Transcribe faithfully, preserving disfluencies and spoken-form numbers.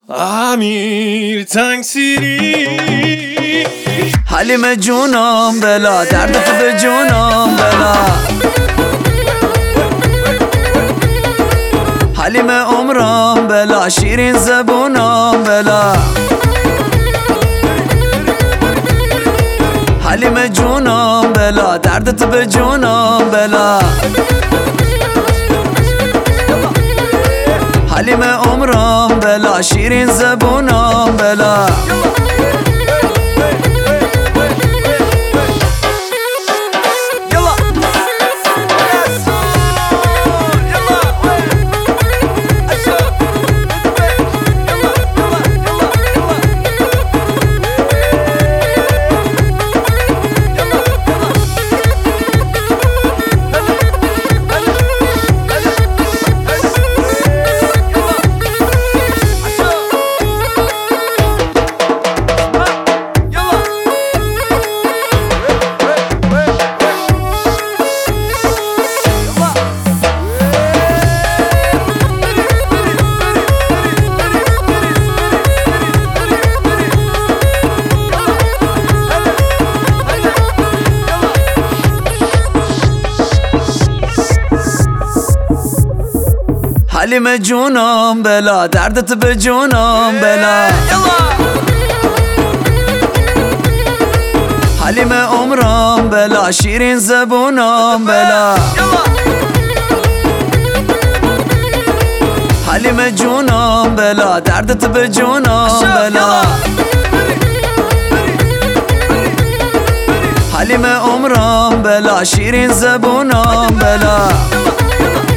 امیر تنگسیری حلیم جونم بلا درد تو به جونم بلا حلیم عمرم بلا شیرین زبونم بلا حلیم جونم بلا درد تو به جونم بلا حلیم عمرم بلا شیرین زبونم بلا حلیم جونم بلا دردت به جونم بلا حلیم عمرم بلا شیرین زبونم بلا حلیم جونم بلا دردت به جونم بلا حلیم عمرم بلا شیرین زبونم بلا